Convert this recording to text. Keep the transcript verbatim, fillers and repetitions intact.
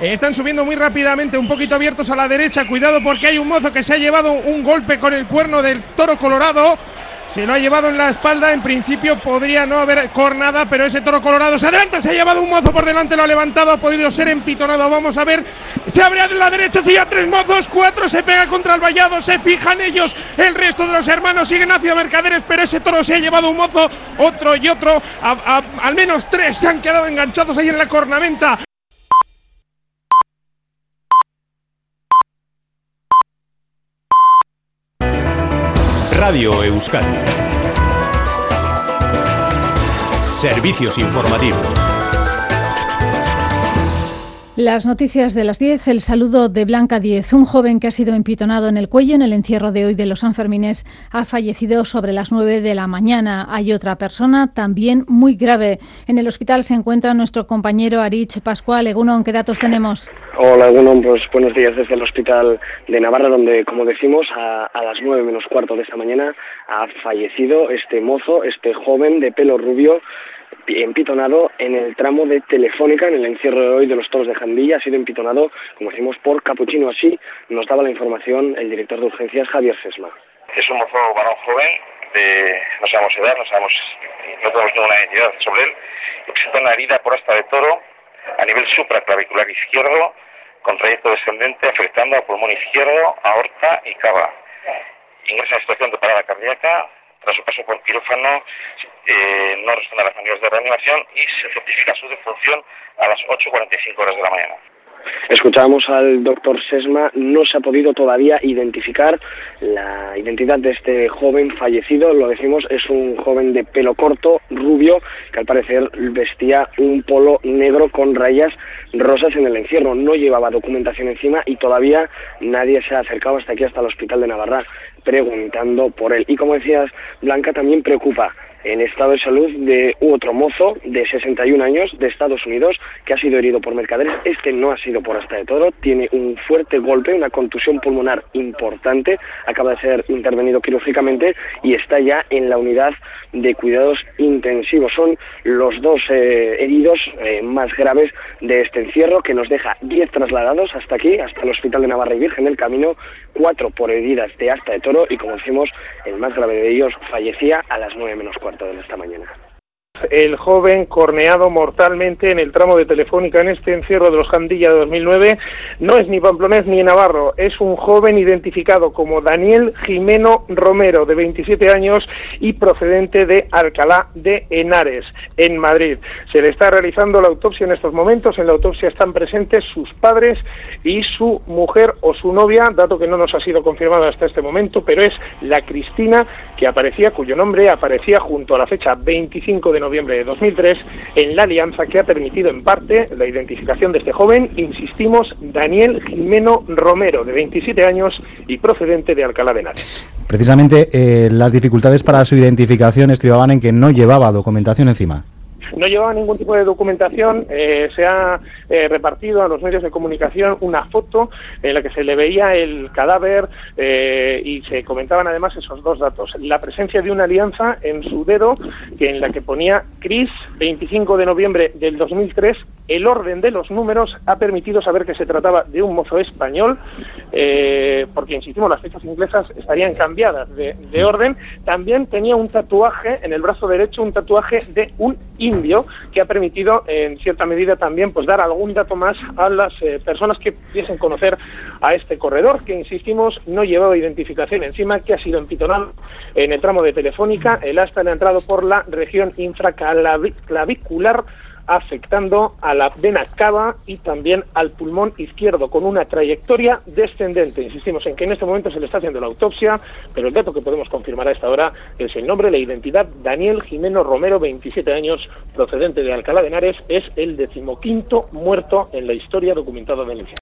Eh, están subiendo muy rápidamente, un poquito abiertos a la derecha. Cuidado porque hay un mozo que se ha llevado un golpe con el cuerno del toro colorado. Se lo ha llevado en la espalda. En principio podría no haber cornada, pero ese toro colorado se adelanta, se ha llevado un mozo por delante, lo ha levantado, ha podido ser empitonado. Vamos a ver, se abre a la derecha, sigue a tres mozos, cuatro se pega contra el vallado, se fijan ellos, el resto de los hermanos siguen hacia Mercaderes, pero ese toro se ha llevado un mozo, otro y otro, a, a, al menos tres se han quedado enganchados ahí en la cornamenta. Radio Euskadi. Servicios informativos. Las noticias de las diez, el saludo de Blanca Díez. Un joven que ha sido empitonado en el cuello en el encierro de hoy de los Sanfermines ha fallecido sobre las nueve de la mañana. Hay otra persona también muy grave. En el hospital se encuentra nuestro compañero Arich Pascual. Egunon, ¿qué datos tenemos? Hola, Egunon, pues buenos días desde el hospital de Navarra, donde, como decimos, a, a las nueve menos cuarto de esta mañana ha fallecido este mozo, este joven de pelo rubio, empitonado en el tramo de Telefónica, en el encierro de hoy de los toros de Jandilla. Ha sido empitonado, como decimos, por Capuchino. Así nos daba la información el director de urgencias, Javier Sesma. Es un mozo varón joven, de, no sabemos edad, no sabemos, no tenemos ninguna identidad sobre él, y presenta una herida por asta de toro a nivel supraclavicular izquierdo, con trayecto descendente, afectando a pulmón izquierdo, aorta y cava. Ingresa en situación de parada cardíaca. Tras su paso por quirófano, eh, no responde a las maniobras de reanimación y se certifica su defunción a las ocho cuarenta y cinco horas de la mañana. Escuchábamos al doctor Sesma. No se ha podido todavía identificar la identidad de este joven fallecido. Lo decimos, es un joven de pelo corto, rubio, que al parecer vestía un polo negro con rayas rosas en el encierro. No llevaba documentación encima y todavía nadie se ha acercado hasta aquí, hasta el hospital de Navarra, preguntando por él. Y como decías, Blanca, también preocupa en estado de salud de otro mozo de sesenta y un años de Estados Unidos que ha sido herido por Mercaderes. Este no ha sido por asta de toro, tiene un fuerte golpe, una contusión pulmonar importante, acaba de ser intervenido quirúrgicamente y está ya en la unidad de cuidados intensivos. Son los dos eh, heridos eh, más graves de este encierro, que nos deja diez trasladados hasta aquí, hasta el hospital de Navarra y Virgen del Camino, cuatro por heridas de asta de toro y, como decimos, el más grave de ellos fallecía a las nueve menos cuarto de esta mañana. El joven corneado mortalmente en el tramo de Telefónica en este encierro de los Jandilla de dos mil nueve no es ni pamplonés ni navarro, es un joven identificado como Daniel Jimeno Romero, de veintisiete años y procedente de Alcalá de Henares, en Madrid. Se le está realizando la autopsia en estos momentos. En la autopsia están presentes sus padres y su mujer o su novia, dato que no nos ha sido confirmado hasta este momento, pero es la Cristina que aparecía, cuyo nombre aparecía junto a la fecha veinticinco de noviembre de dos mil tres en la alianza que ha permitido en parte la identificación de este joven, insistimos, Daniel Jimeno Romero, de veintisiete años y procedente de Alcalá de Henares. Precisamente eh, las dificultades para su identificación estribaban en que no llevaba documentación encima. No llevaba ningún tipo de documentación. eh, se ha eh, repartido a los medios de comunicación una foto en la que se le veía el cadáver eh, y se comentaban además esos dos datos: la presencia de una alianza en su dedo, que en la que ponía Cris, veinticinco de noviembre del dos mil tres. El orden de los números ha permitido saber que se trataba de un mozo español, eh, porque, insistimos, las fechas inglesas estarían cambiadas de, de orden. También tenía un tatuaje en el brazo derecho, un tatuaje de un indio, que ha permitido en cierta medida también pues dar algún dato más a las eh, personas que pudiesen conocer a este corredor, que, insistimos, no llevaba identificación encima, que ha sido empitonado en el tramo de Telefónica. El asta le ha entrado por la región infraclavicular, afectando a la vena cava y también al pulmón izquierdo, con una trayectoria descendente. Insistimos en que en este momento se le está haciendo la autopsia, pero el dato que podemos confirmar a esta hora es el nombre, la identidad: Daniel Jimeno Romero, veintisiete años, procedente de Alcalá de Henares. Es el decimoquinto muerto en la historia documentada del incendio.